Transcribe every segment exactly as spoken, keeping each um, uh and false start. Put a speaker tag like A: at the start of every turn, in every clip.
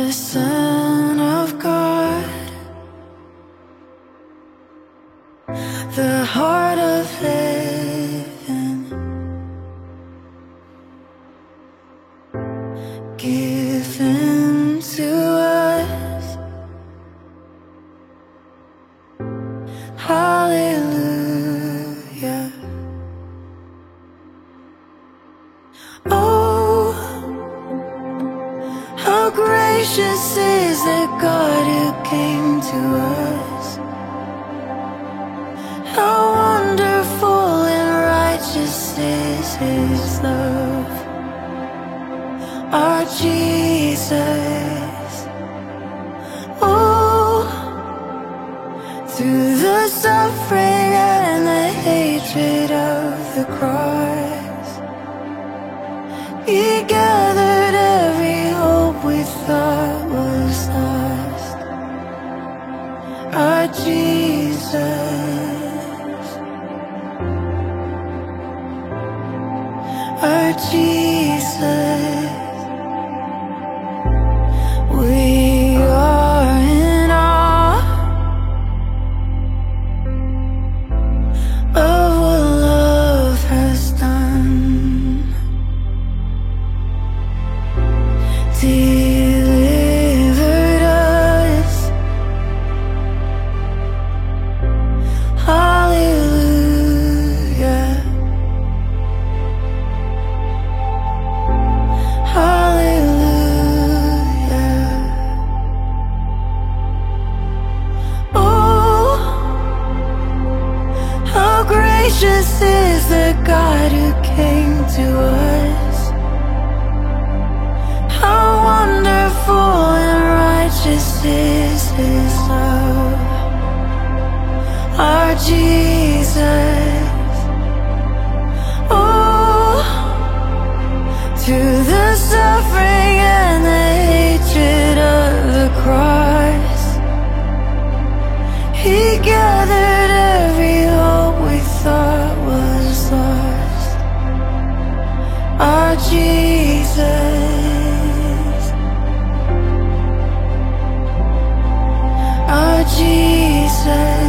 A: the Son of God, the heart of heaven, given to us. Hallelujah. Oh, how gracious is the God who came to us. How wonderful and righteous is His love. Our Jesus. Oh, through the suffering and the hatred of the cross, He gathered every hope we thought was lost. Our Jesus, our Jesus. We are in awe of what love has done. Delivered us. Hallelujah. Hallelujah. Oh, how gracious is the God who came to us. How wonderful and righteous is His love. Our Jesus. Oh, through the suffering and the hatred of the cross, He gathered every hope we thought was lost. Our Jesus, our Jesus.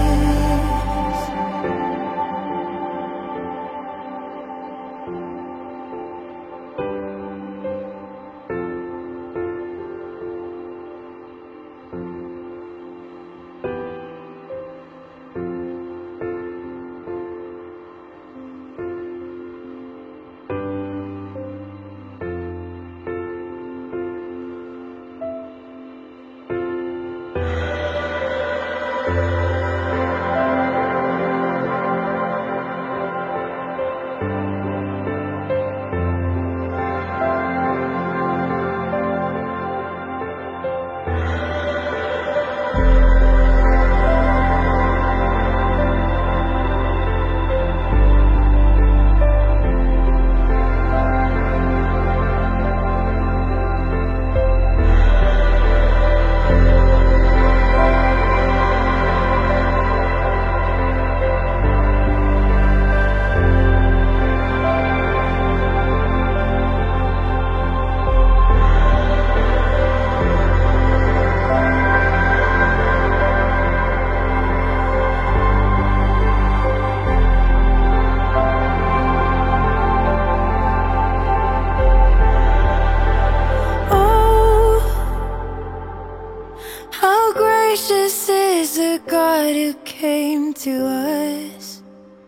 A: How gracious is the God who came to us.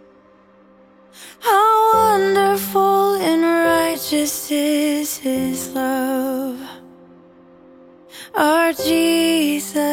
A: How wonderful and righteous is His love. Our Jesus.